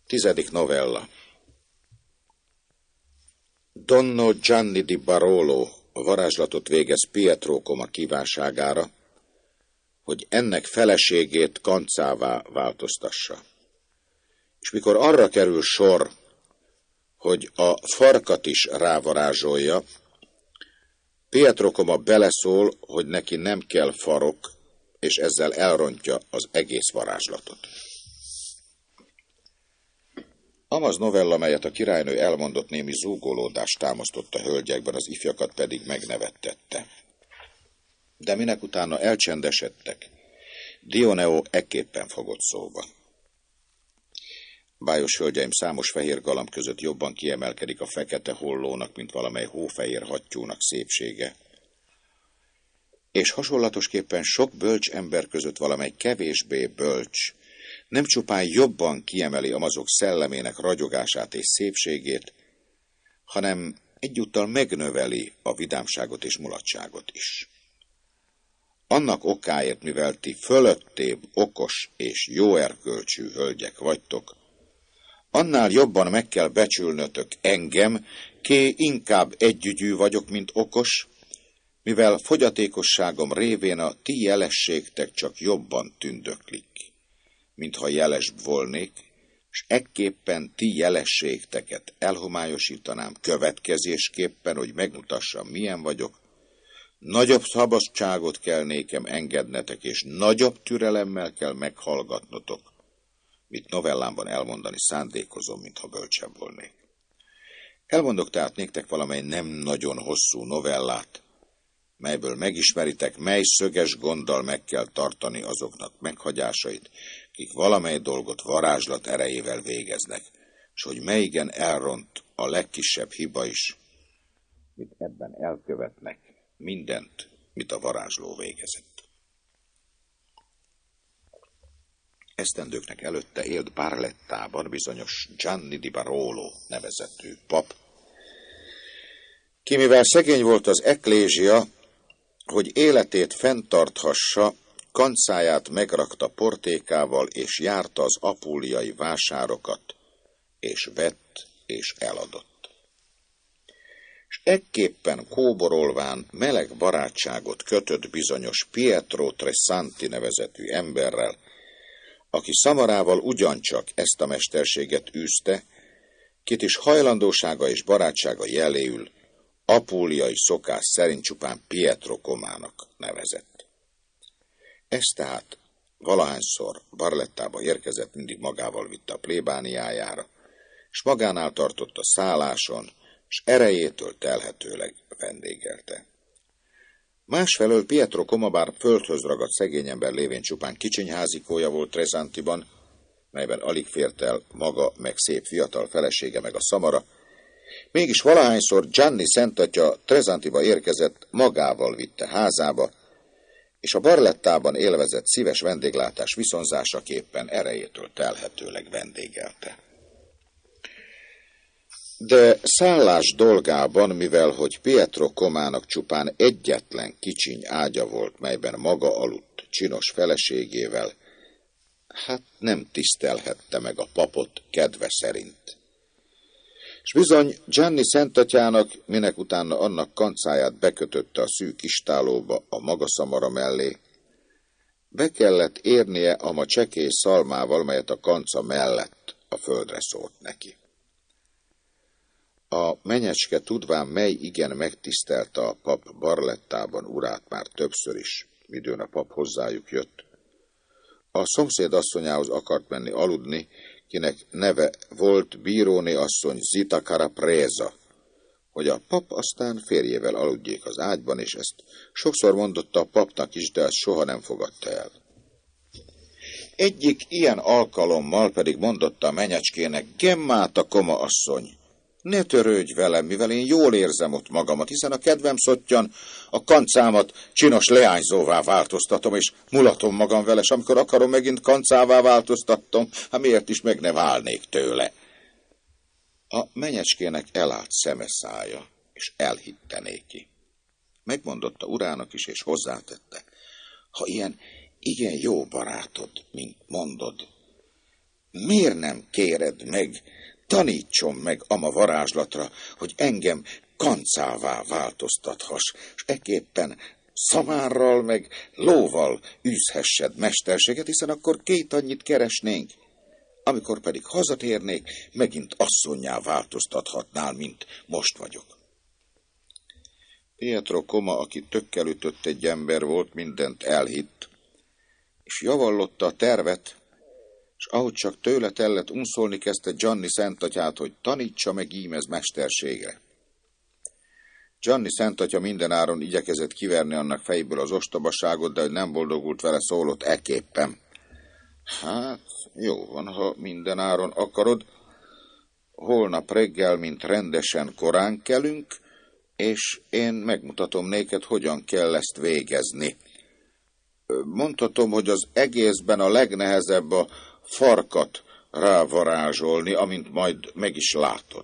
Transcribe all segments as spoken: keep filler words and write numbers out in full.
Tizedik novella. Donno Gianni di Barolo varázslatot végez Pietro Koma kívánságára, hogy ennek feleségét kancává változtassa. És mikor arra kerül sor, hogy a farkat is rávarázsolja, Pietro Koma beleszól, hogy neki nem kell farok, és ezzel elrontja az egész varázslatot. Amaz novella, melyet a királynő elmondott, némi zúgolódást támasztott a hölgyekben, az ifjakat pedig megnevettette. De minek utána elcsendesedtek, Dioneo ekképpen fogott szóba. Bájos hölgyeim, számos fehér galamb között jobban kiemelkedik a fekete hollónak, mint valamely hófehér hattyúnak szépsége. És hasonlatosképpen sok bölcs ember között valamely kevésbé bölcs, nem csupán jobban kiemeli amazok szellemének ragyogását és szépségét, hanem egyúttal megnöveli a vidámságot és mulatságot is. Annak okáért, mivel ti fölöttébb, okos és jó erkölcsű hölgyek vagytok, annál jobban meg kell becsülnötök engem, ké inkább együgyű vagyok, mint okos, mivel fogyatékosságom révén a ti jelességtek csak jobban tündöklik, mintha jelesbb volnék, s ekképpen ti jelességteket elhomályosítanám következésképpen, hogy megmutassam, milyen vagyok, nagyobb szabadságot kell nékem engednetek, és nagyobb türelemmel kell meghallgatnotok, mit novellámban elmondani szándékozom, mintha bölcsebb volnék. Elmondok tehát néktek valamely nem nagyon hosszú novellát, melyből megismeritek, mely szöges gonddal meg kell tartani azoknak meghagyásait, kik valamely dolgot varázslat erejével végeznek, s hogy melyigen elront a legkisebb hiba is, mit ebben elkövetnek mindent, mit a varázsló végezett. Esztendőknek előtte élt Barlettában bizonyos Gianni di Barolo nevezetű pap, ki mivel szegény volt az eklézsia, hogy életét fenntarthassa, kancáját megrakta portékával, és járta az apúliai vásárokat, és vett és eladott. És ekképpen kóborolván meleg barátságot kötött bizonyos Pietro Tresanti nevezetű emberrel, aki szamarával ugyancsak ezt a mesterséget űzte, kit is hajlandósága és barátsága jeléül apúliai szokás szerint csupán Pietro Komának nevezett. Ez tehát valahányszor Barlettába érkezett, mindig magával vitte a plébániájára, és magánál tartott a szálláson, és erejétől telhetőleg vendégelte. Másfelől Pietro Koma, bár földhöz ragadt szegény ember lévén csupán kicsinyházikója volt Tresantiban, melyben alig fért el maga, meg szép fiatal felesége, meg a szamara, mégis valahányszor Gianni szentatya Tresantiba érkezett, magával vitte házába, és a Barlettában élvezett szíves vendéglátás viszonzásaképpen erejétől telhetőleg vendégelte. De szállás dolgában, mivel hogy Pietro Komának csupán egyetlen kicsiny ágya volt, melyben maga aludt csinos feleségével, hát nem tisztelhette meg a papot kedve szerint. És bizony Gianni szentatyának, minek utána annak kancáját bekötötte a szűk istálóba a maga szamara mellé, be kellett érnie a ma csekély szalmával, melyet a kanca mellett a földre szólt neki. A menyecske tudván, mely igen megtisztelte a pap Barlettában urát már többször is, midőn a pap hozzájuk jött, a szomszéd asszonyához akart menni aludni, kinek neve volt bíróné asszony Zita Carapresa, hogy a pap aztán férjével aludjék az ágyban, és ezt sokszor mondotta a papnak is, de ezt soha nem fogadta el. Egyik ilyen alkalommal pedig mondotta a menyecskének: Gemmáta, Koma asszony, ne törődj velem, mivel én jól érzem ott magamat, hiszen a kedvem szottyan a kancámat csinos leányzóvá változtatom, és mulatom magam vele, és amikor akarom, megint kancává változtatom, hát miért is meg ne válnék tőle. A menyecskének elállt szeme szája, és elhitte néki. Megmondotta urának is, és hozzátette: ha ilyen igen jó barátod, mint mondod, Miért nem kéred meg, tanítson meg ama varázslatra, hogy engem kancává változtathass, s ekképpen szamárral meg lóval űzhessed mesterséget, hiszen akkor két annyit keresnénk. Amikor pedig hazatérnék, megint asszonnyá változtathatnál, mint most vagyok. Pietro Koma, aki tökkel ütött egy ember volt, mindent elhitt, és javallotta a tervet, és ahogy csak tőle tellett, unszolni kezdte Gianni Szentatyát, hogy tanítsa meg ímez mesterségre. Gianni Szentatya mindenáron igyekezett kiverni annak fejéből az ostobaságot, de hogy nem boldogult vele, szólott ekképpen. Hát, jó van, ha mindenáron akarod. Holnap reggel, mint rendesen korán kelünk, és én megmutatom néked, hogyan kell ezt végezni. Mondhatom, hogy az egészben a legnehezebb a farkat rávarázsolni, amint majd meg is látod.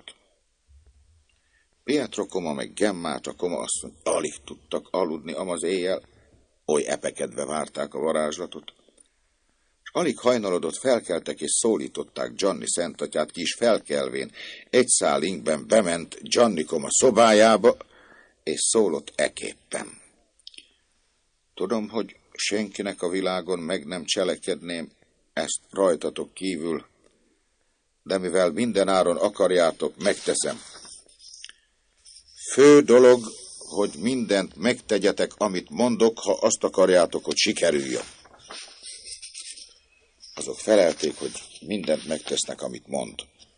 Pietro Koma meg Gemmát, a Koma asszony alig tudtak aludni amaz éjjel, oly epekedve várták a varázslatot. És alig hajnalodott, felkeltek és szólították Gianni Szentatyát, ki is felkelvén egy szál inkben bement Gianni Koma szobájába, és szólott eképpen. Tudom, hogy senkinek a világon meg nem cselekedném ezt rajtatok kívül, de mivel mindenáron akarjátok, megteszem. Fő dolog, hogy mindent megtegyetek, amit mondok, ha azt akarjátok, hogy sikerüljön. Azok felelték, hogy mindent megtesznek, amit mond.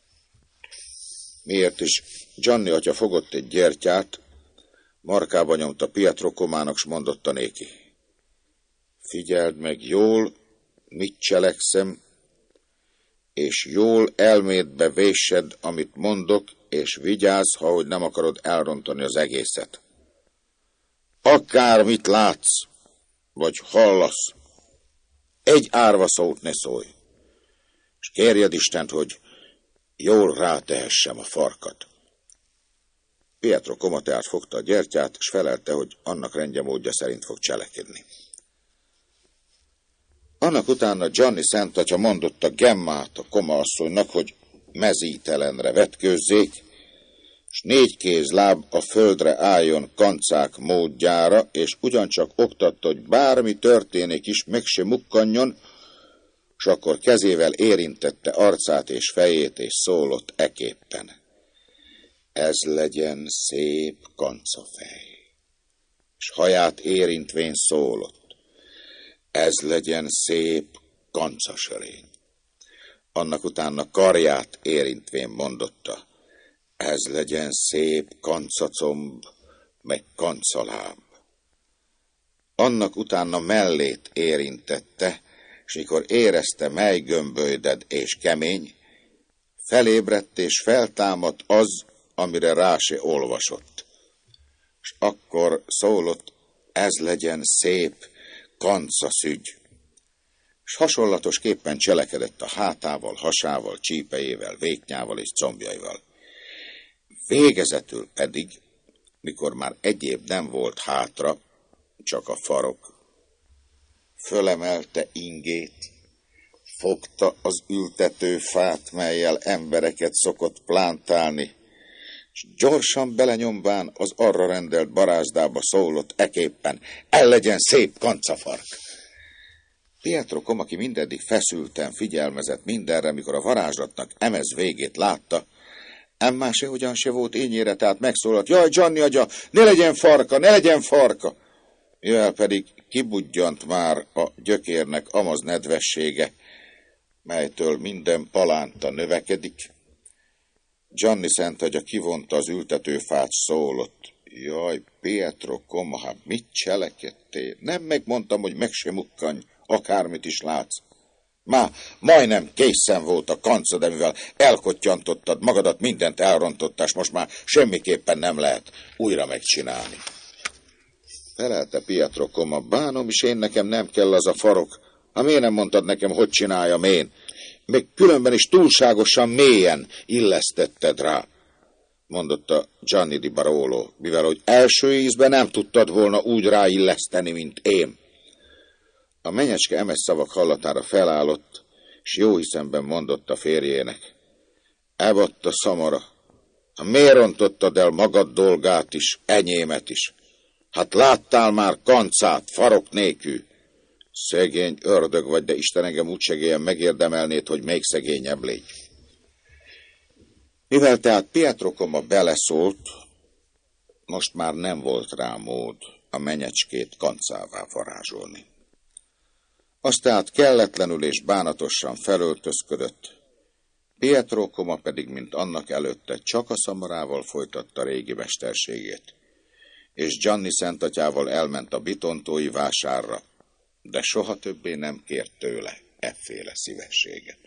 Miért is? Gianni atya fogott egy gyertyát, markába nyomta Pietro Komának, s mondotta néki. Figyeld meg jól, mit cselekszem, és jól elmédbe véssed, amit mondok, és vigyázz, ha hogy nem akarod elrontani az egészet. Akármit látsz, vagy hallasz, egy árva szót ne szólj, és kérjed Istent, hogy jól rátehessem a farkat. Pietro Koma tehát fogta a gyertyát, és felelte, hogy annak rendje módja szerint fog cselekedni. Annak utána Gianni Szentatya mondotta Gemmát, a Koma asszonynak, hogy mezítelenre vetkőzzék, s négy kézláb a földre álljon kancák módjára, és ugyancsak oktatta, hogy bármi történik is, meg se mukkanjon, s akkor kezével érintette arcát és fejét, és szólott eképpen. Ez legyen szép kancafej. És haját érintvén szólott. Ez legyen szép kancasörény. Annak utána karját érintvén mondotta. Ez legyen szép kancacomb, meg kancaláb. Annak utána mellét érintette, és mikor érezte, mely gömbölyded és kemény, felébredt és feltámadt az, amire rá se olvasott. És akkor szólott, ez legyen szép kancaszügy. És hasonlatosképpen cselekedett a hátával, hasával, csípejével, véknyával és combjaival. Végezetül pedig, mikor már egyéb nem volt hátra, csak a farok, fölemelte ingét, fogta az ültetőfát, mellyel embereket szokott plántálni, és gyorsan belenyomván az arra rendelt barázdába szólott eképpen, el legyen szép kancafark. Pietro Koma, aki mindeddig feszülten figyelmezett mindenre, mikor a varázslatnak emez végét látta, ám sehogyan se volt ényére, tehát megszólalt, jaj, Gianni agya, ne legyen farka, ne legyen farka! Mivel pedig kibudjant már a gyökérnek amaz nedvessége, melytől minden palánta növekedik, Gianni Szentatya kivonta az ültetőfát, szólott, jaj, Pietro Koma, hát mit cselekedtél? Nem megmondtam, hogy meg se mukkanj, akármit is látsz. Má, majdnem készen volt a kanca, de mivel elkottyantottad magadat, mindent elrontottál, és most már semmiképpen nem lehet újra megcsinálni. Felelte Pietro Koma, bánom is én, nekem nem kell az a farok. Ha miért nem mondtad nekem, hogy csináljam én? Még különben is túlságosan mélyen illesztetted rá, mondotta Gianni di Barolo, mivel hogy első ízben nem tudtad volna úgy ráilleszteni, mint én. A menyecske emes szavak hallatára felállott, s jó hiszemben mondott a férjének: Evatt a szamara, miért rontottad el magad dolgát is, enyémet is? Hát láttál már kancát, farok nélkül. Szegény ördög vagy, de Isten engem úgy segélyen megérdemelnéd, hogy még szegényebb légy. Mivel tehát Pietro Koma beleszólt, most már nem volt rá mód a menyecskét kancává varázsolni. Azt tehát kelletlenül és bánatosan felöltözködött, Pietro Koma pedig, mint annak előtte, csak a szamarával folytatta régi mesterségét, és Gianni szentatyával elment a bitontói vásárra, de soha többé nem kért tőle efféle szívességet.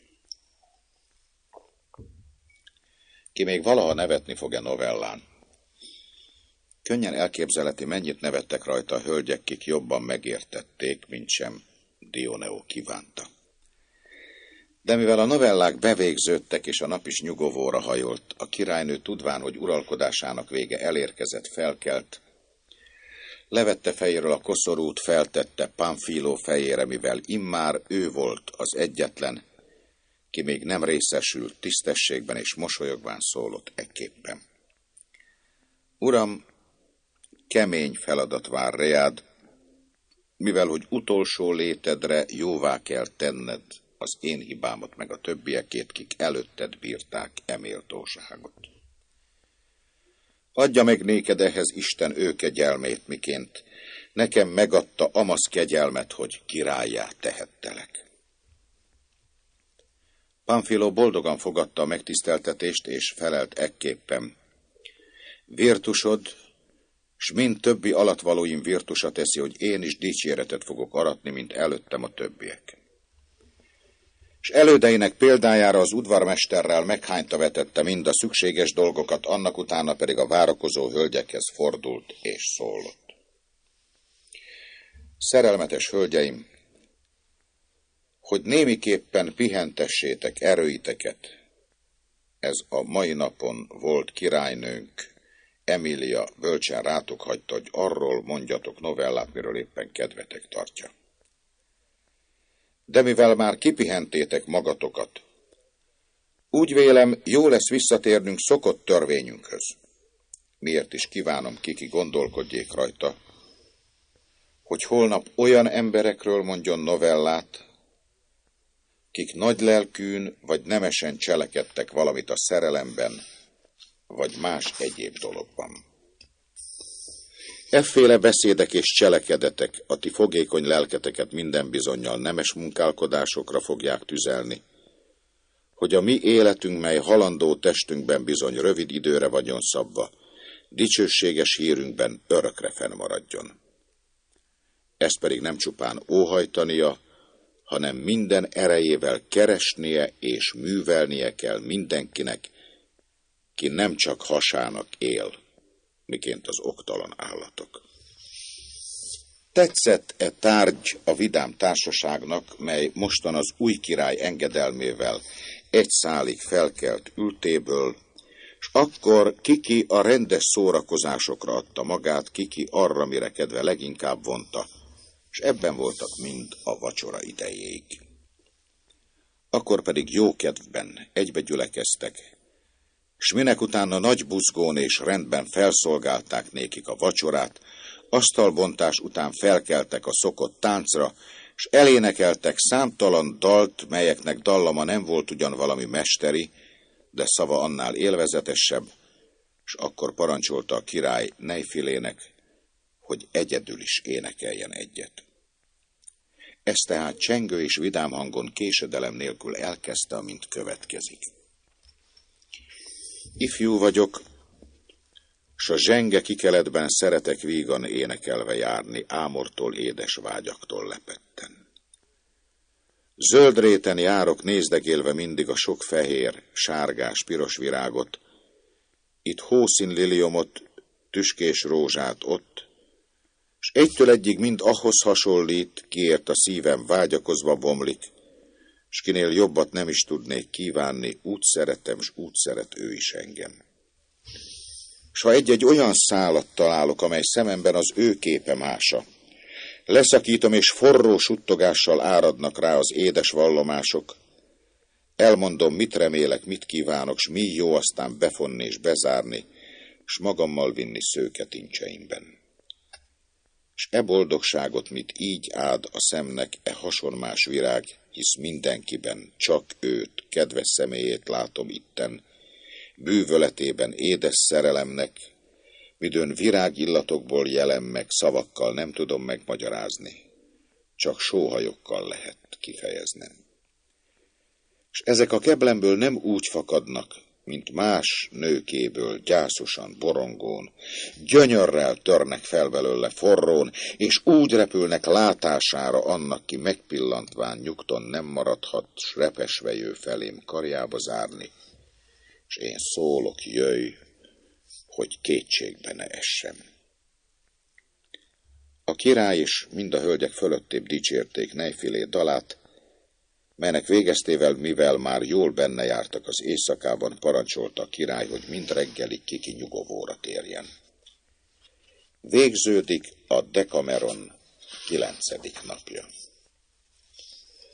Ki még valaha nevetni fog-e novellán? Könnyen elképzelheti, mennyit nevettek rajta a hölgyek, kik jobban megértették, mint sem Dioneo kívánta. De mivel a novellák bevégződtek, és a nap is nyugovóra hajolt, a királynő tudván, hogy uralkodásának vége elérkezett, felkelt, levette fejéről a koszorút, feltette Pánfilo fejére, mivel immár ő volt az egyetlen, ki még nem részesült tisztességben, és mosolyogván szólott ekképpen: Uram, kemény feladat vár reád, mivel hogy utolsó létedre jóvá kell tenned az én hibámat, meg a többiekét, kik előtted bírták eméltóságot. Adja meg néked ehhez Isten ő kegyelmét, miként nekem megadta amasz kegyelmet, hogy királlyá tehettelek. Pánfilo boldogan fogadta a megtiszteltetést, és felelt ekképpen: Virtusod, s mind többi alattvalóim virtusa teszi, hogy én is dicséretet fogok aratni, mint előttem a többiek. És elődeinek példájára az udvarmesterrel meghányta vetette mind a szükséges dolgokat, annak utána pedig a várakozó hölgyekhez fordult és szólott: Szerelmetes hölgyeim, hogy némiképpen pihentessétek erőiteket, ez a mai napon volt királynőnk Emilia bölcsen rátok hagyta, hogy arról mondjatok novellát, miről éppen kedvetek tartja. De mivel már kipihentétek magatokat, úgy vélem, jó lesz visszatérnünk szokott törvényünkhöz. Miért is kívánom, kiki gondolkodjék rajta, hogy holnap olyan emberekről mondjon novellát, kik nagy lelkűn vagy nemesen cselekedtek valamit a szerelemben, vagy más egyéb dologban. Efféle beszédek és cselekedetek a ti fogékony lelketeket minden bizonnyal nemes munkálkodásokra fogják tüzelni, hogy a mi életünk, mely halandó testünkben bizony rövid időre vagyon szabva, dicsőséges hírünkben örökre fennmaradjon. Ezt pedig nem csupán óhajtania, hanem minden erejével keresnie és művelnie kell mindenkinek, ki nem csak hasának él, miként az oktalan állatok. Tetszett e tárgy a vidám társaságnak, mely mostan az új király engedelmével egy szálig felkelt ültéből, s akkor kiki a rendes szórakozásokra adta magát, kiki arra, mire kedve leginkább vonta, s ebben voltak mind a vacsora idejéig. Akkor pedig jó kedvben egybe gyülekeztek, s minek utána nagy buzgón és rendben felszolgálták nékik a vacsorát, asztalbontás után felkeltek a szokott táncra, s elénekeltek számtalan dalt, melyeknek dallama nem volt ugyan valami mesteri, de szava annál élvezetesebb, s akkor parancsolta a király Nejfilének, hogy egyedül is énekeljen egyet. Ezt tehát csengő és vidám hangon késedelem nélkül elkezdte, amint következik. Ifjú vagyok, s a zsenge kikeletben szeretek vígan énekelve járni, ámortól, édes vágyaktól lepetten. Zöld réten járok, nézdegélve mindig a sok fehér, sárgás, piros virágot, itt hószín liliomot, tüskés rózsát ott, s egytől egyig mind ahhoz hasonlít, kiért a szívem vágyakozva bomlik, s kinél jobbat nem is tudnék kívánni, úgy szeretem, s úgy szeret ő is engem. S ha egy-egy olyan szálat találok, amely szememben az ő képe mása, leszakítom, és forró suttogással áradnak rá az édes vallomások, Elmondom, mit remélek, mit kívánok, s mi jó aztán befonni és bezárni, s magammal vinni szőketincseimben. S e boldogságot, mit így áld a szemnek e hasonmás virág, hisz mindenkiben csak őt, kedves személyét látom itten, bűvöletében édes szerelemnek, midőn virágillatokból jelen meg szavakkal nem tudom megmagyarázni, csak sóhajokkal lehet kifejeznem. És ezek a keblemből nem úgy fakadnak, mint más nőkéből, gyászosan, borongón, gyönyörrel törnek fel belőle forrón, és úgy repülnek látására annak, ki megpillantván nyugton nem maradhat, s repesve jő felém karjába zárni, s én szólok, jöjj, hogy kétségbe ne essem. A király és mind a hölgyek fölöttébb dicsérték Nejfilé dalát, melynek végeztével, mivel már jól benne jártak az éjszakában, parancsolta a király, hogy mind reggelig kiki nyugovóra térjen. Végződik a Decameron kilencedik napja.